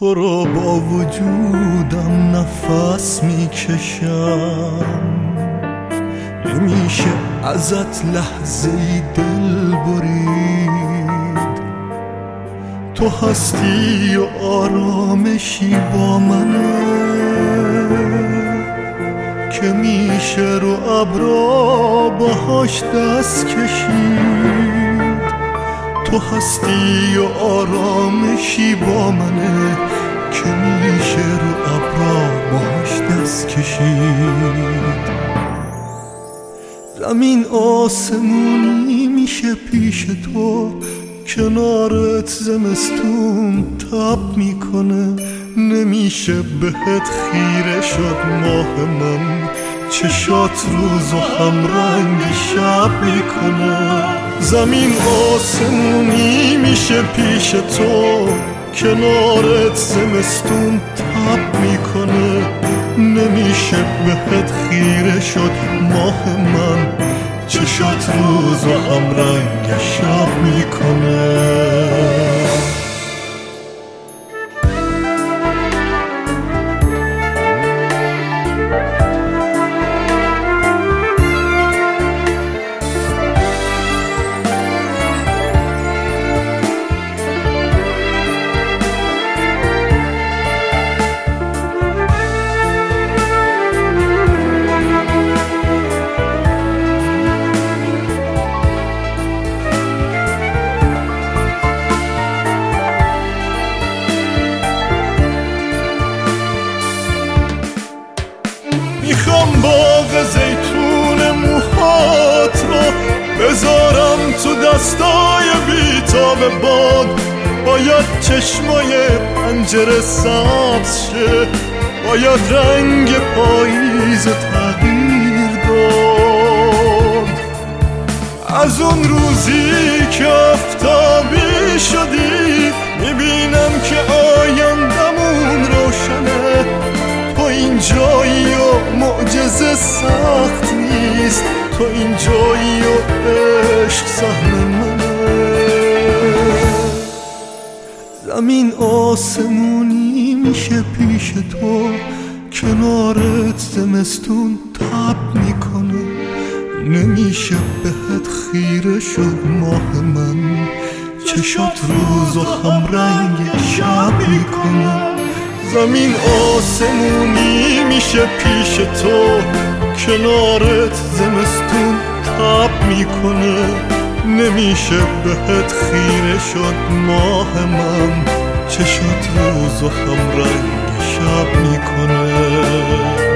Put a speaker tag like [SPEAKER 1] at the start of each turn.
[SPEAKER 1] تو رو با وجودم نفس میکشم، نمیشه ازت لحظه‌ای دل برید. تو هستی و آرامشی با منه که میشه رو ابرا باهاش دست کشید. تو هستی و آرامشی با منه که میشه رو ابرا باهاش دست کشید. زمین آسمونی میشه پیش تو، کنارت زمستون تب میکنه. نمیشه بهت خیره شد ماه من، چشات روز و همرنگ شب میکنه. زمین آسمونی میشه پیش تو، کنارت زمستون تب میکنه. نمیشه بهت خیره شد ماه من، چشات روز و همرنگ شب میکنه. میخوام باغ زیتون موهات رو بذارم تو دستای بیتاب باد. باید چشمای پنجره سبز شه، باید رنگ پاییز تغییر داد. از اون روزی که آفتابی شدی میبینم که آیندمون روشنه. تو اینجایی و معجزه سخت نیست، تو اینجایی و عشق سهم منه. زمین آسمونی میشه پیش تو، کنارت زمستون تب میکنه. نمیشه بهت خیره شد ماه من، چشات روز و همرنگ شب میکنه. زمین آسمونی میشه پیش تو، کنارت زمستون تب میکنه. نمیشه بهت خیره شد ماه من، چشات روز و همرنگ شب میکنه.